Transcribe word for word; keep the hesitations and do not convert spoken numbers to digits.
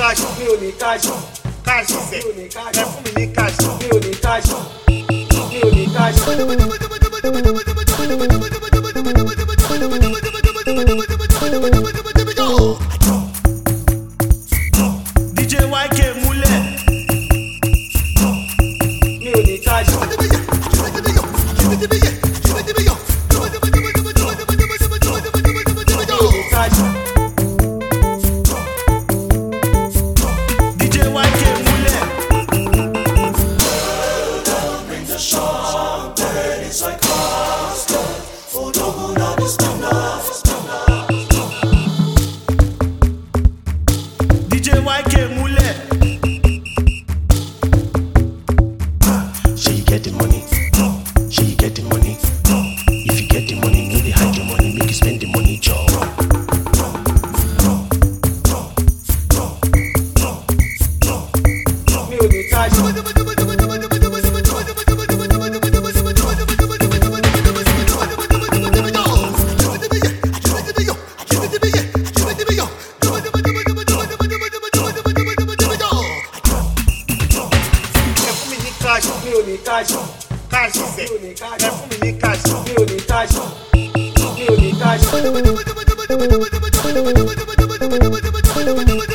cash, mi ò ní cash, cash sẹ̀, ẹ fún mi ní cash, mi ò ní cash, mi ò ní cash. D J Y K múlẹ̀, mi ò ní cash. D J Y K múlẹ̀. Shey you get the money, shey you get the money. If you get the money, no dey hide your money, make you spend the money, job. Mi ò ní cash. Cash, mi ò ní cash, cash sẹ̀, ẹ fún mi ní cash, mi ò ní cash, mi ò ní cash.